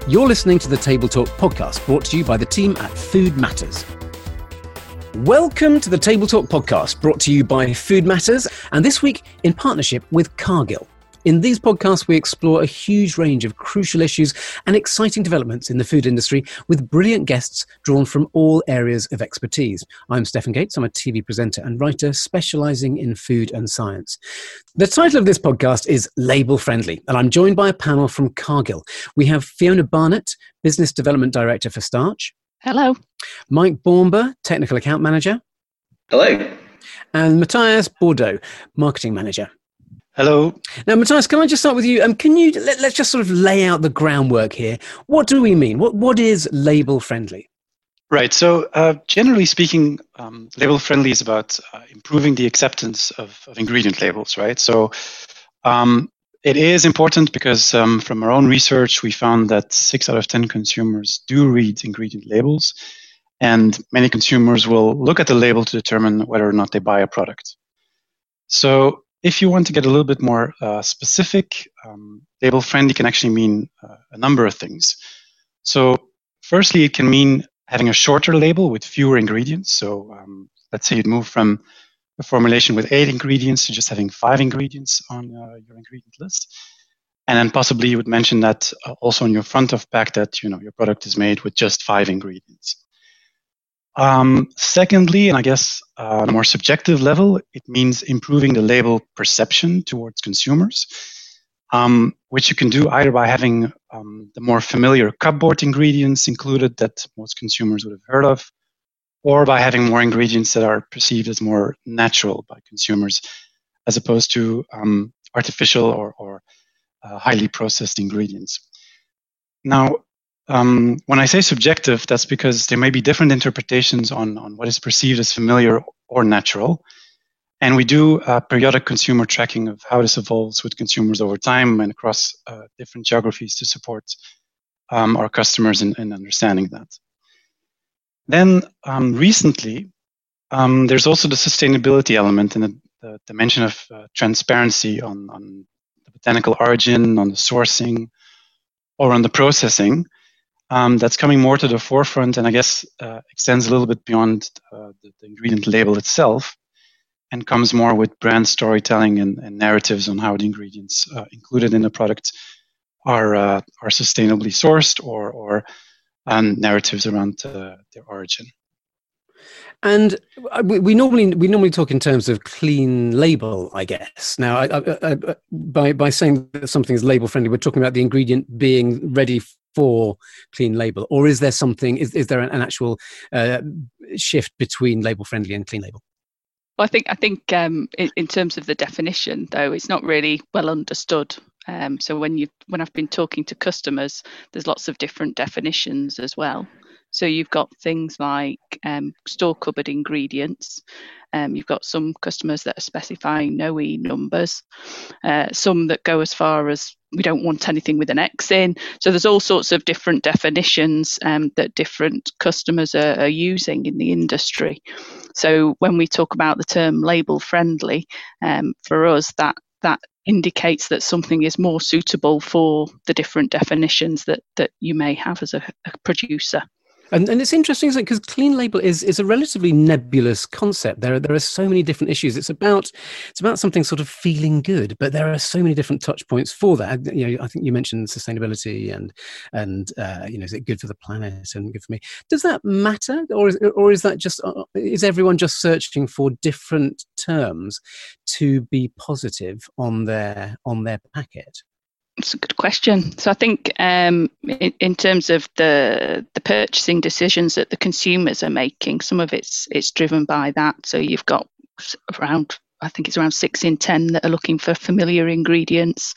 You're listening to the Table Talk podcast, brought to you by the team at Food Matters. Welcome to the Table Talk podcast, brought to you by Food Matters, and this week in partnership with Cargill. In these podcasts, we explore a huge range of crucial issues and exciting developments in the food industry with brilliant guests drawn from all areas of expertise. I'm Stephen Gates. I'm a TV presenter and writer specialising in food and science. The title of this podcast is Label Friendly, and I'm joined by a panel from Cargill. We have Fiona Barnett, Business Development Director for Starch. Hello. Mike Bornber, Technical Account Manager. Hello. And Matthias Bordeaux, Marketing Manager. Hello. Now, Matthias, can I just start with you? Can you let's just sort of lay out the groundwork here. What do we mean? What is label friendly? Right. So, generally speaking, label friendly is about improving the acceptance of ingredient labels. Right. So, it is important because from our own research, we found that 6 out of 10 consumers do read ingredient labels, and many consumers will look at the label to determine whether or not they buy a product. So, if you want to get a little bit more specific, label friendly can actually mean a number of things. So firstly, it can mean having a shorter label with fewer ingredients. So let's say you'd move from a formulation with 8 ingredients to just having 5 ingredients on your ingredient list. And then possibly you would mention that also on your front of pack that your product is made with just 5 ingredients. Secondly, and I guess on a more subjective level, it means improving the label perception towards consumers, which you can do either by having the more familiar cupboard ingredients included that most consumers would have heard of, or by having more ingredients that are perceived as more natural by consumers, as opposed to artificial or highly processed ingredients. Now, when I say subjective, that's because there may be different interpretations on what is perceived as familiar or natural. And we do periodic consumer tracking of how this evolves with consumers over time and across different geographies to support our customers in understanding that. Then recently, there's also the sustainability element and the dimension of transparency on the botanical origin, on the sourcing, or on the processing. That's coming more to the forefront and I guess extends a little bit beyond the ingredient label itself and comes more with brand storytelling and narratives on how the ingredients included in the product are sustainably sourced or narratives around their origin. And we normally talk in terms of clean label, I guess. Now, by saying that something is label friendly, we're talking about the ingredient being ready for clean label, or is there something? Is there an actual shift between label friendly and clean label? Well, I think in terms of the definition, though, it's not really well understood. So when I've been talking to customers, there's lots of different definitions as well. So you've got things like store cupboard ingredients. You've got some customers that are specifying NOE numbers, some that go as far as we don't want anything with an X in. So there's all sorts of different definitions that different customers are using in the industry. So when we talk about the term label friendly, for us, that indicates that something is more suitable for the different definitions that you may have as a producer. And it's interesting, isn't it? Because clean label is a relatively nebulous concept. There are so many different issues. It's about something sort of feeling good, but there are so many different touch points for that. I think you mentioned sustainability and is it good for the planet and good for me? Does that matter, or is that just is everyone just searching for different terms to be positive on their packet? It's a good question. So I think in terms of the purchasing decisions that the consumers are making, some of it's driven by that. So you've got around 6 in 10 that are looking for familiar ingredients,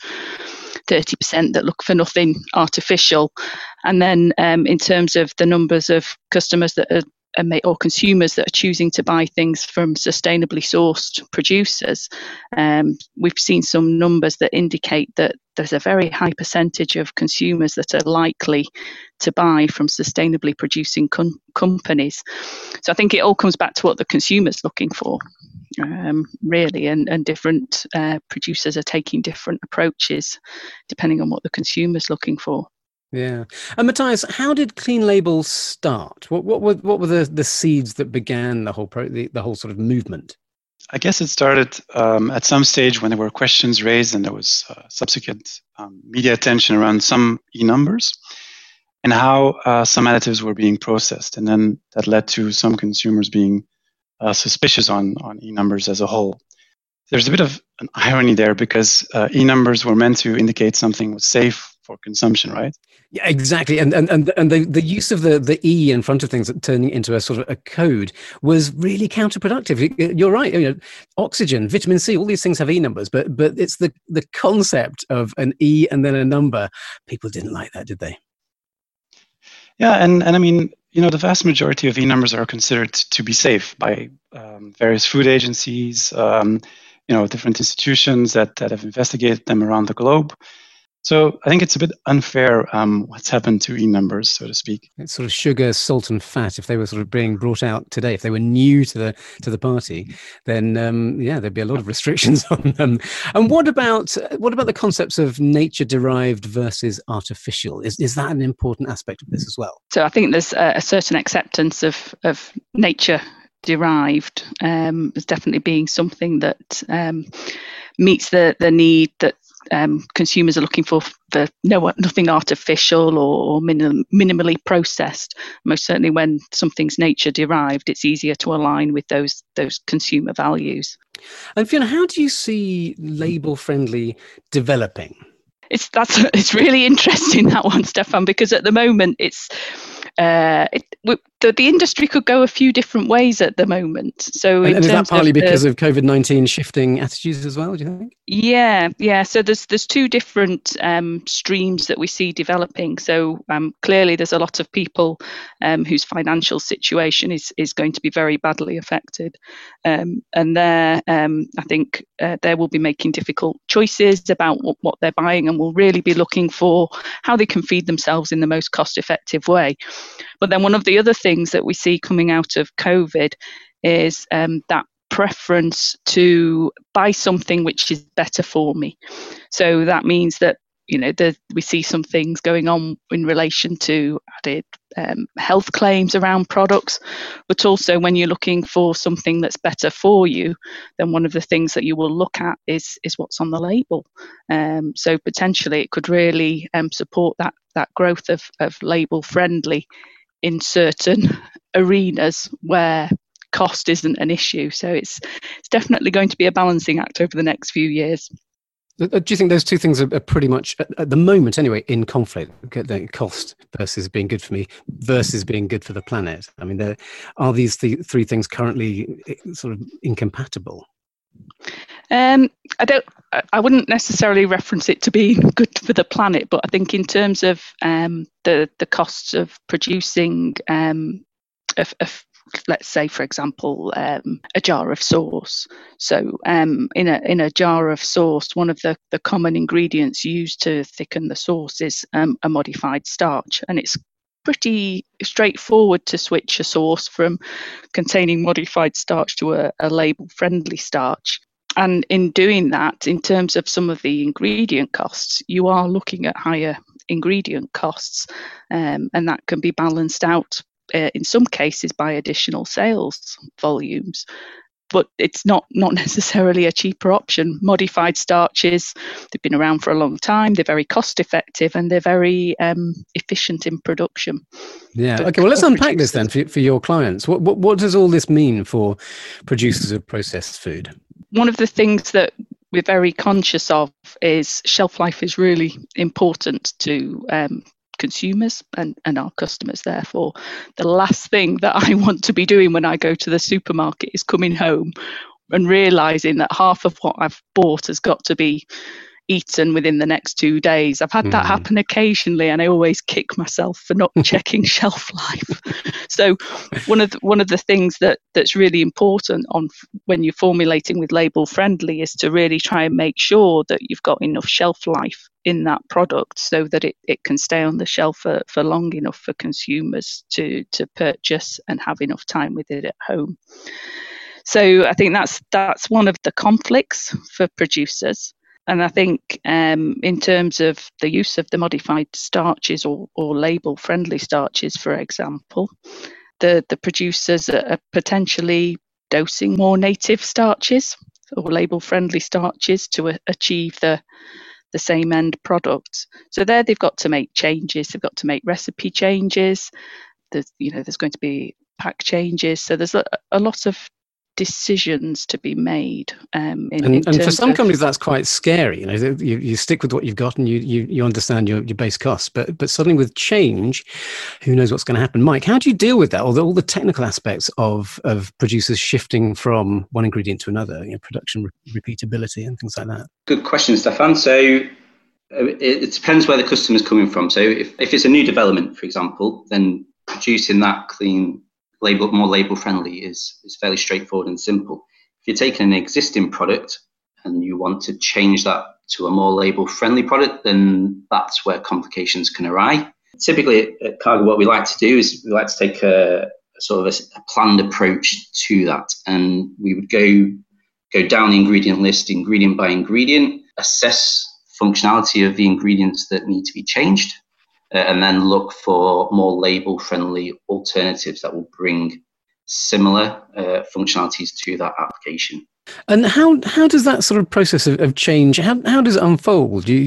30% that look for nothing artificial. And then in terms of the numbers of customers that are or consumers that are choosing to buy things from sustainably sourced producers, we've seen some numbers that indicate that there's a very high percentage of consumers that are likely to buy from sustainably producing companies. So I think it all comes back to what the consumer's looking for, really, and different producers are taking different approaches depending on what the consumer's looking for. Yeah. And Matthias, how did Clean Label start? What were the seeds that began the whole sort of movement? I guess it started at some stage when there were questions raised and there was subsequent media attention around some e-numbers and how some additives were being processed. And then that led to some consumers being suspicious on e-numbers as a whole. There's a bit of an irony there because e-numbers were meant to indicate something was safe for consumption, right? Yeah, exactly. And the use of the E in front of things, turning into a sort of a code, was really counterproductive. You're right. You know, oxygen, vitamin C, all these things have E numbers, but it's the concept of an E and then a number. People didn't like that, did they? Yeah, and I mean, you know, the vast majority of E numbers are considered to be safe by various food agencies, you know, different institutions that have investigated them around the globe. So I think it's a bit unfair what's happened to e-numbers, so to speak. It's sort of sugar, salt, and fat. If they were sort of being brought out today, if they were new to the party, then there'd be a lot of restrictions on them. And what about the concepts of nature-derived versus artificial? Is that an important aspect of this as well? So I think there's a certain acceptance of nature derived as definitely being something that meets the need that consumers are looking for nothing artificial or minimally processed. Most certainly when something's nature derived, it's easier to align with those consumer values. And Fiona, how do you see label friendly developing? It's really interesting, that one, Stefan, because at the moment the industry could go a few different ways at the moment. So, and is that partly because of COVID-19 shifting attitudes as well, do you think? Yeah. So there's two different streams that we see developing. So clearly there's a lot of people whose financial situation is going to be very badly affected, and I think they will be making difficult choices about what they're buying, and will really be looking for how they can feed themselves in the most cost-effective way. But then one of the other things that we see coming out of COVID is that preference to buy something which is better for me. So that means that, you know, we see some things going on in relation to added health claims around products, but also when you're looking for something that's better for you, then one of the things that you will look at is what's on the label. So potentially it could really support that growth of label friendly in certain arenas where cost isn't an issue. So it's definitely going to be a balancing act over the next few years. Do you think those two things are pretty much, at the moment anyway, in conflict? Cost versus being good for me versus being good for the planet. I mean, are these three things currently sort of incompatible? I wouldn't necessarily reference it to being good for the planet, but I think in terms of the costs of producing let's say, for example, a jar of sauce. So in a jar of sauce, one of the common ingredients used to thicken the sauce is a modified starch. And it's pretty straightforward to switch a sauce from containing modified starch to a label-friendly starch. And in doing that, in terms of some of the ingredient costs, you are looking at higher ingredient costs, and that can be balanced out in some cases by additional sales volumes. But it's not necessarily a cheaper option. Modified starches, they've been around for a long time, they're very cost effective, and they're very efficient in production. Yeah, okay, well, let's unpack this then for your clients. What does all this mean for producers of processed food? One of the things that we're very conscious of is shelf life is really important to consumers and our customers. Therefore, the last thing that I want to be doing when I go to the supermarket is coming home and realizing that half of what I've bought has got to be eaten within the next 2 days. I've had that happen occasionally, and I always kick myself for not checking shelf life. So one of the things that's really important when you're formulating with label friendly is to really try and make sure that you've got enough shelf life in that product so that it can stay on the shelf for long enough for consumers to purchase and have enough time with it at home. So I think that's one of the conflicts for producers. And I think in terms of the use of the modified starches or label-friendly starches, for example, the producers are potentially dosing more native starches or label-friendly starches to achieve the same end product. So there they've got to make changes. They've got to make recipe changes. There's going to be pack changes. So there's a lot of decisions to be made. And for some companies, that's quite scary. You stick with what you've got and you understand your base costs. But suddenly with change, who knows what's going to happen? Mike, how do you deal with that? All the technical aspects of producers shifting from one ingredient to another, production repeatability and things like that. Good question, Stefan. So it depends where the customer's coming from. So if it's a new development, for example, then producing that clean, more label friendly is fairly straightforward and simple. If you're taking an existing product and you want to change that to a more label friendly product, then that's where complications can arise. Typically at Cargill, what we like to do is we like to take a sort of a planned approach to that, and we would go down the ingredient list, ingredient by ingredient, assess functionality of the ingredients that need to be changed, and then look for more label-friendly alternatives that will bring similar functionalities to that application. And how does that sort of process of change, how does it unfold? Do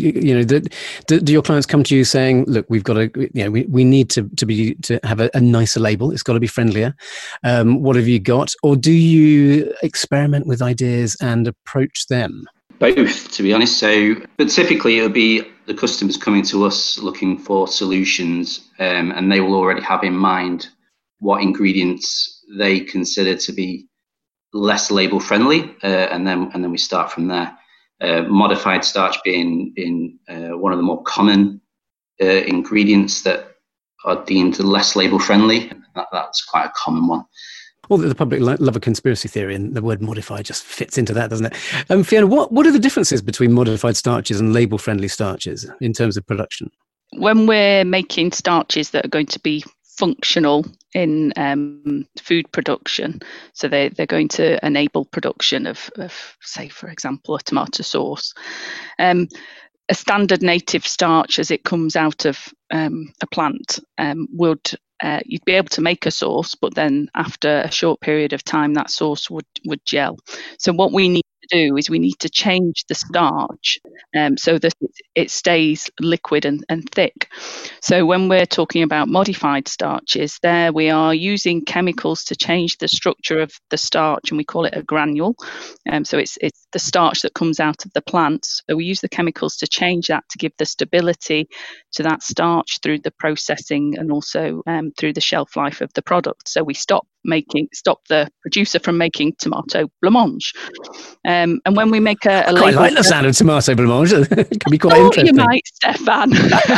your clients come to you saying, look, we've got we need to have a nicer label, it's got to be friendlier. What have you got? Or do you experiment with ideas and approach them? Both, to be honest. But typically it'll be the customers coming to us looking for solutions, and they will already have in mind what ingredients they consider to be less label friendly, and then we start from there. Modified starch being one of the more common ingredients that are deemed less label friendly. That's quite a common one. Well, the public love a conspiracy theory, and the word modified just fits into that, doesn't it? Fiona, what are the differences between modified starches and label-friendly starches in terms of production? When we're making starches that are going to be functional in food production, so they're going to enable production of, say, for example, a tomato sauce. A standard native starch, as it comes out of a plant, you'd be able to make a sauce, but then after a short period of time, that sauce would gel. So what we need to do is we need to change the starch so that it stays liquid and thick. So when we're talking about modified starches, there we are using chemicals to change the structure of the starch, and we call it a granule. So it's the starch that comes out of the plants. So we use the chemicals to change that, to give the stability to that starch through the processing and also through the shelf life of the product. So we stop the producer from making tomato blancmange. And when we make a label, quite like the sound of tomato blancmange. It can be quite interesting. You might, Stefan.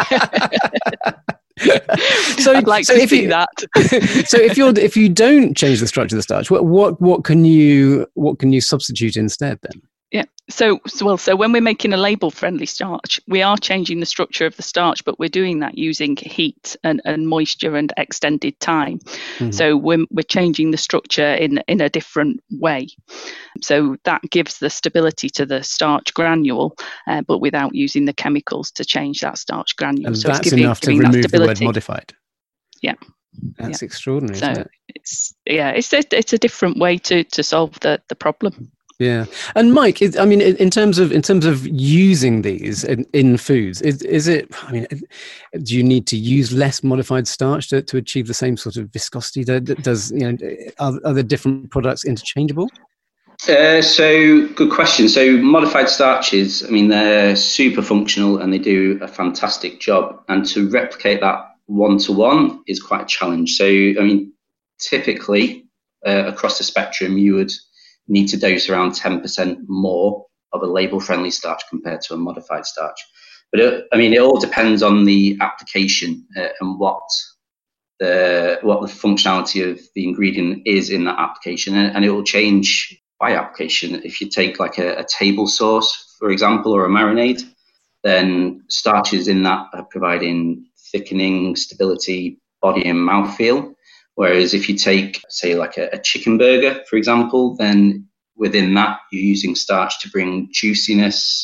So I'd like to see that. So if you don't change the structure of the starch, what can you substitute instead then? Yeah. So when we're making a label-friendly starch, we are changing the structure of the starch, but we're doing that using heat and moisture and extended time. Mm-hmm. So we're changing the structure in a different way. So that gives the stability to the starch granule, but without using the chemicals to change that starch granule. And so that's enough to remove the word modified. Yeah. That's extraordinary, so isn't it? It's a different way to solve the problem. Yeah, and Mike, in terms of using these in foods, is it? I mean, do you need to use less modified starch to achieve the same sort of viscosity? Are the different products interchangeable? So good question. So modified starches, they're super functional and they do a fantastic job. And to replicate that one-to-one is quite a challenge. So typically across the spectrum, you would need to dose around 10% more of a label-friendly starch compared to a modified starch. But it all depends on the application and what the functionality of the ingredient is in that application, and it will change by application. If you take like a table sauce, for example, or a marinade, then starches in that are providing thickening, stability, body and mouthfeel. Whereas if you take, say, like a chicken burger, for example, then within that you're using starch to bring juiciness,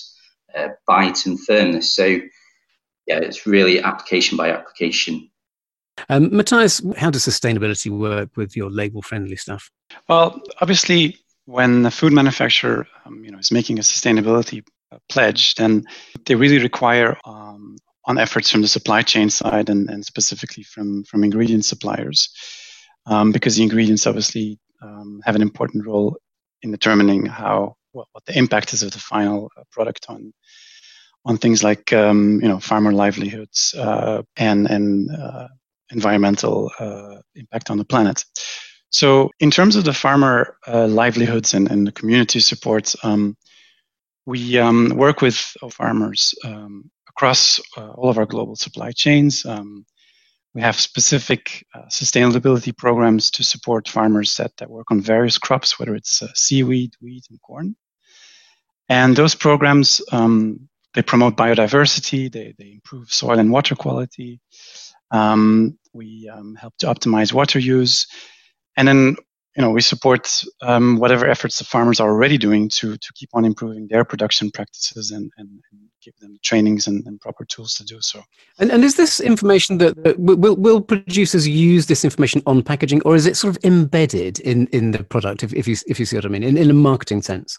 bite and firmness. So yeah, it's really application by application. Matthias, how does sustainability work with your label-friendly stuff? Well, obviously, when a food manufacturer is making a sustainability pledge, then they really require on efforts from the supply chain side and specifically from ingredient suppliers, because the ingredients obviously have an important role in determining what the impact is of the final product on things like farmer livelihoods and environmental impact on the planet. So in terms of the farmer livelihoods and the community support, we work with farmers across all of our global supply chains. We have specific sustainability programs to support farmers that work on various crops, whether it's seaweed, wheat, and corn. And those programs, they promote biodiversity, they improve soil and water quality. We help to optimize water use. And then, we support whatever efforts the farmers are already doing to keep on improving their production practices and give them trainings and proper tools to do so. And is this information that will producers use this information on packaging, or is it sort of embedded in the product, if you see what I mean, in a marketing sense?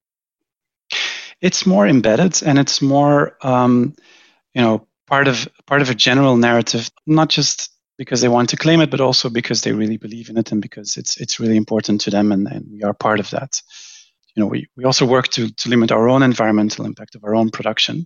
It's more embedded, and it's more part of a general narrative, not just because they want to claim it, but also because they really believe in it and because it's really important to them, and we are part of that. We also work to limit our own environmental impact of our own production.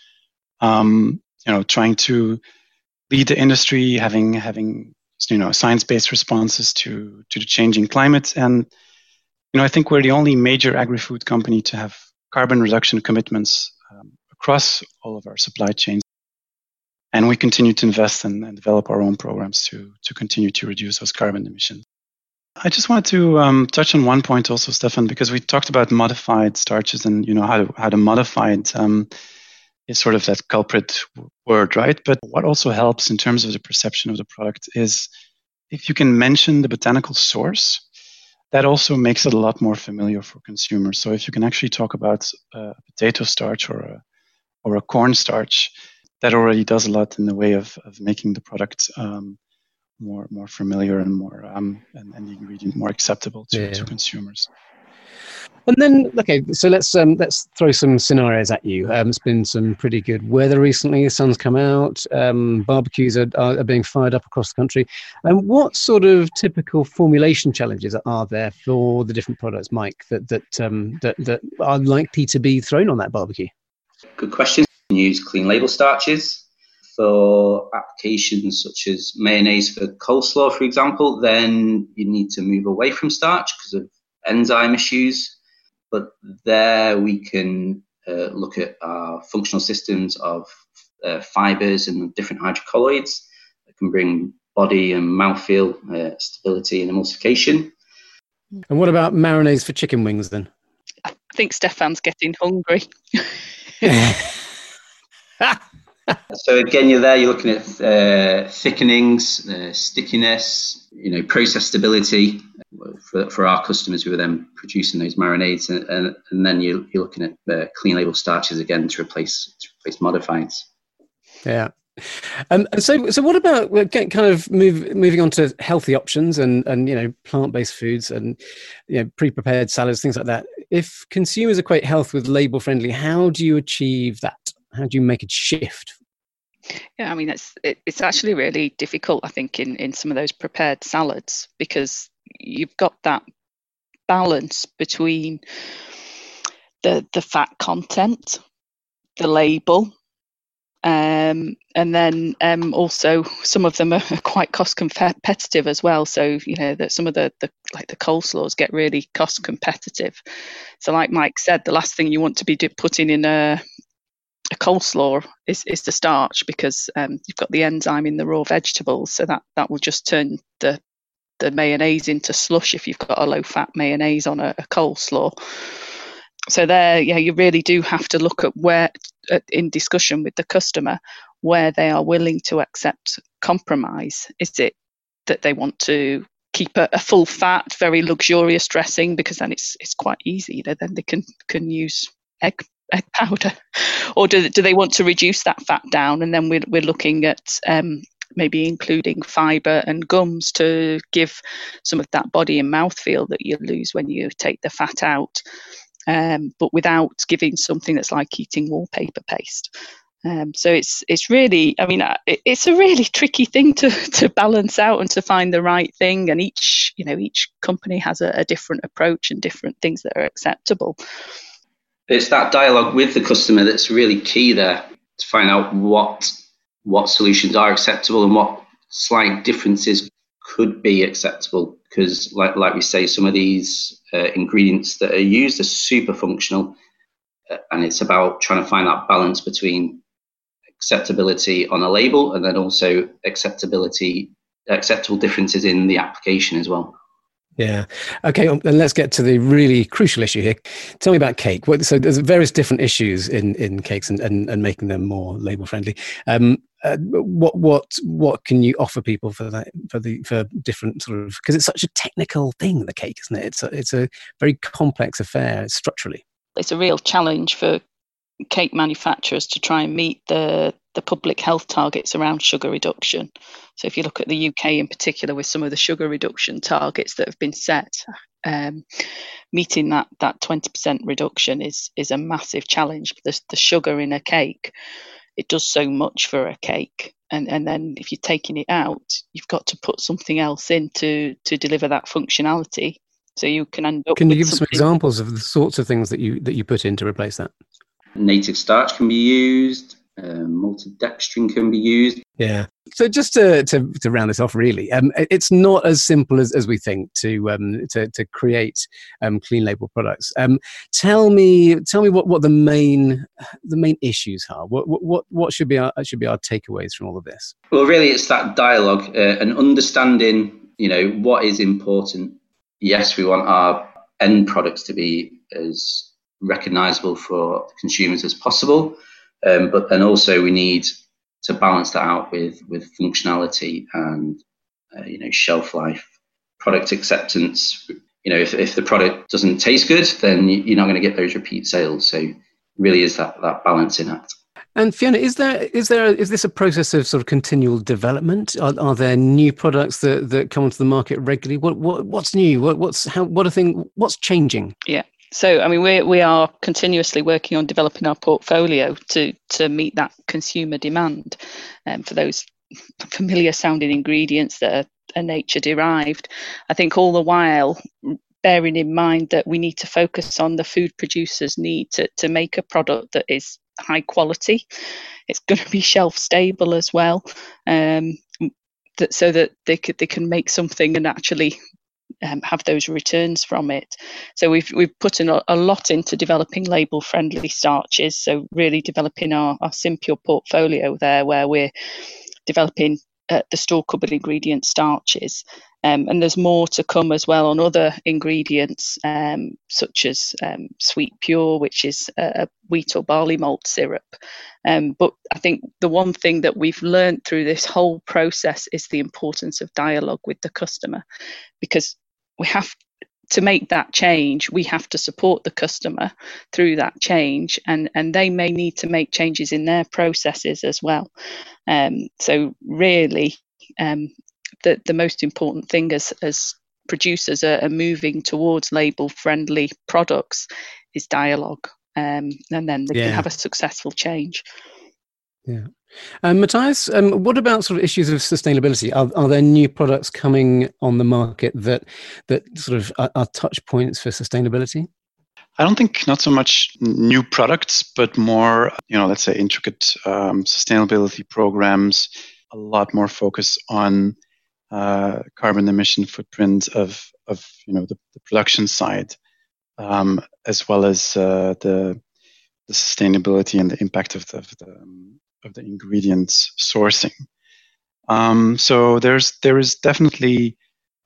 Trying to lead the industry, having science-based responses to the changing climate, and I think we're the only major agri-food company to have carbon reduction commitments across all of our supply chains. And we continue to invest and develop our own programs to continue to reduce those carbon emissions. I just wanted to touch on one point also, Stefan, because we talked about modified starches and how the modified is sort of that culprit word, right? But what also helps in terms of the perception of the product is if you can mention the botanical source, that also makes it a lot more familiar for consumers. So if you can actually talk about a potato starch or a corn starch, that already does a lot in the way of making the product more familiar and more and the ingredient more acceptable to consumers. And then, okay, so let's throw some scenarios at you. It's been some pretty good weather recently. The sun's come out. Barbecues are being fired up across the country. And what sort of typical formulation challenges are there for the different products, Mike, that are likely to be thrown on that barbecue? Good question. You can use clean label starches for applications such as mayonnaise for coleslaw, for example. Then you need to move away from starch because of enzyme issues. But there we can look at our functional systems of fibers and different hydrocolloids that can bring body and mouthfeel stability and emulsification. And what about marinades for chicken wings then? I think Stefan's getting hungry. So again, you're looking at thickenings, stickiness, process stability for our customers who are then producing those marinades, and then you're looking at clean label starches again to replace modifieds. Yeah. And so what about kind of moving on to healthy options and plant-based foods and pre-prepared salads, things like that? If consumers equate health with label friendly, how do you achieve that? How do you make it shift? Yeah, I mean, it's actually really difficult, I think, in some of those prepared salads, because you've got that balance between the fat content, the label, and then also some of them are quite cost competitive as well. So that some of the coleslaws get really cost competitive. So like Mike said, the last thing you want to be putting in a coleslaw is the starch, because you've got the enzyme in the raw vegetables, so that will just turn the mayonnaise into slush if you've got a low fat mayonnaise on a coleslaw. So there, you really do have to look at where, in discussion with the customer, where they are willing to accept compromise. Is it that they want to keep a full fat, very luxurious dressing, because then it's quite easy. Then they can use egg egg powder, or do they want to reduce that fat down? And then we're looking at maybe including fibre and gums to give some of that body and mouthfeel that you lose when you take the fat out, but without giving something that's like eating wallpaper paste. So it's really, I mean, it's a really tricky thing to balance out and to find the right thing. And each company has a different approach and different things that are acceptable. It's that dialogue with the customer that's really key there, to find out what solutions are acceptable and what slight differences could be acceptable. Because like we say, some of these ingredients that are used are super functional, and it's about trying to find that balance between acceptability on a label and then also acceptable differences in the application as well. Yeah. Okay. Then let's get to the really crucial issue here. Tell me about cake. So there's various different issues in cakes and making them more label friendly. What can you offer people for that, for different sort of, because it's such a technical thing, the cake, isn't it? It's a very complex affair structurally. It's a real challenge for cake manufacturers to try and meet the public health targets around sugar reduction. So if you look at the UK in particular, with some of the sugar reduction targets that have been set, meeting that 20% reduction is a massive challenge. The sugar in a cake, it does so much for a cake, and then if you're taking it out, you've got to put something else in to deliver that functionality. So you can end up. Can you give us some examples of the sorts of things that you put in to replace that? Native starch can be used. Maltodextrin can be used. Yeah. So just to round this off, really, it's not as simple as we think to create clean label products. Tell me what the main issues are. What should be our takeaways from all of this? Well, really, it's that dialogue and understanding. What is important. Yes, we want our end products to be as recognizable for consumers as possible, but then also we need to balance that out with functionality and shelf life, product acceptance. If the product doesn't taste good, then you're not going to get those repeat sales. So it really is that balancing act. And Fiona, is this a process of sort of continual development? Are there new products that come onto the market regularly? What's new? What's changing? Yeah. So, I mean, we are continuously working on developing our portfolio to meet that consumer demand, for those familiar sounding ingredients that are nature derived. I think all the while bearing in mind that we need to focus on the food producers' need to make a product that is high quality. It's going to be shelf stable as well, so that they can make something and actually have those returns from it. So we've put in a lot into developing label friendly starches, so really developing our Simpure portfolio there, where we're developing the store cupboard ingredient starches, and there's more to come as well on other ingredients, such as Sweet Pure, which is a wheat or barley malt syrup. But I think the one thing that we've learned through this whole process is the importance of dialogue with the customer, because we have to make that change. We have to support the customer through that change, and they may need to make changes in their processes as well. So really, the most important thing as producers are moving towards label friendly products is dialogue, and then they can have a successful change. Yeah. Matthias, what about sort of issues of sustainability? Are there new products coming on the market that sort of are touch points for sustainability? I don't think not so much new products, but more, let's say intricate sustainability programs, a lot more focus on carbon emission footprint of the production side, as well as the sustainability and the impact of the ingredients sourcing. So there is definitely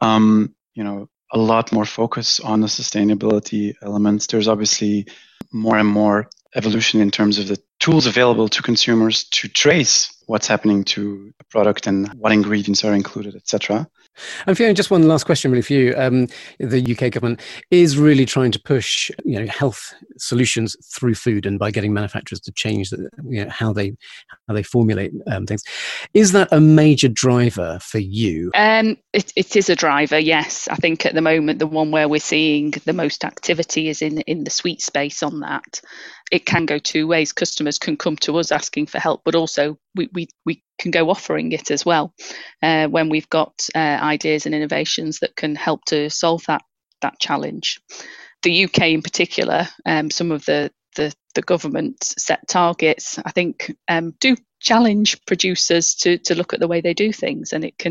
a lot more focus on the sustainability elements. There's obviously more and more evolution in terms of the tools available to consumers to trace what's happening to a product and what ingredients are included, etc. And Fiona, just one last question really for you. The UK government is really trying to push, health solutions through food, and by getting manufacturers to change how they formulate things. Is that a major driver for you? It is a driver, yes. I think at the moment the one where we're seeing the most activity is in the sweet space on that. It can go two ways. Customers can come to us asking for help, but also we can go offering it as well when we've got ideas and innovations that can help to solve that challenge. The UK in particular, some of the government set targets, I think, do challenge producers to look at the way they do things, and it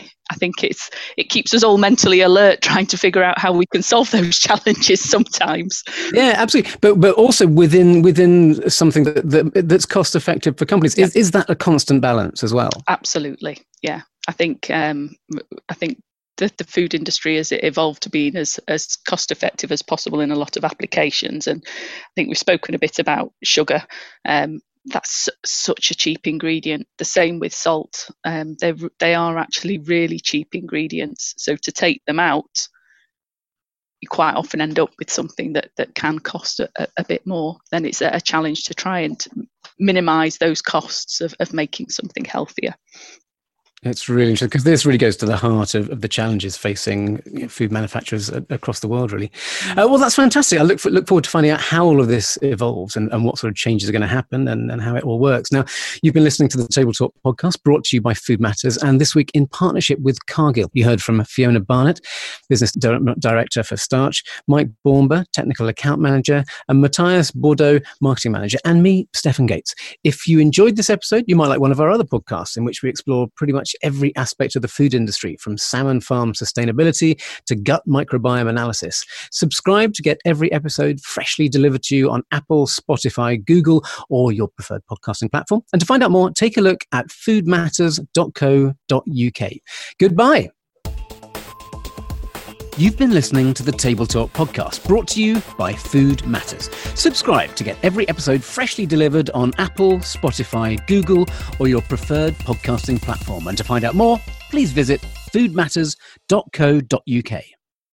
keeps us all mentally alert trying to figure out how we can solve those challenges sometimes. Yeah, absolutely. But also within something that's cost effective for companies. Yeah. Is that a constant balance as well? Absolutely. Yeah. I think the food industry has evolved to being as cost effective as possible in a lot of applications, and I think we've spoken a bit about sugar. That's such a cheap ingredient. The same with salt. They are actually really cheap ingredients. So to take them out, you quite often end up with something that can cost a bit more. Then it's a challenge to try and minimise those costs of making something healthier. It's really interesting, because this really goes to the heart of the challenges facing food manufacturers across the world, really. Well, that's fantastic. I look forward to finding out how all of this evolves and what sort of changes are going to happen and how it all works. Now, you've been listening to the Table Talk podcast, brought to you by Food Matters, and this week in partnership with Cargill. You heard from Fiona Barnett, Business Director for Starch, Mike Bornber, Technical Account Manager, and Matthias Bordeaux, Marketing Manager, and me, Stefan Gates. If you enjoyed this episode, you might like one of our other podcasts in which we explore pretty much every aspect of the food industry, from salmon farm sustainability to gut microbiome analysis. Subscribe to get every episode freshly delivered to you on Apple, Spotify, Google, or your preferred podcasting platform. And to find out more, take a look at foodmatters.co.uk. Goodbye. You've been listening to the Table Talk podcast, brought to you by Food Matters. Subscribe to get every episode freshly delivered on Apple, Spotify, Google, or your preferred podcasting platform. And to find out more, please visit foodmatters.co.uk.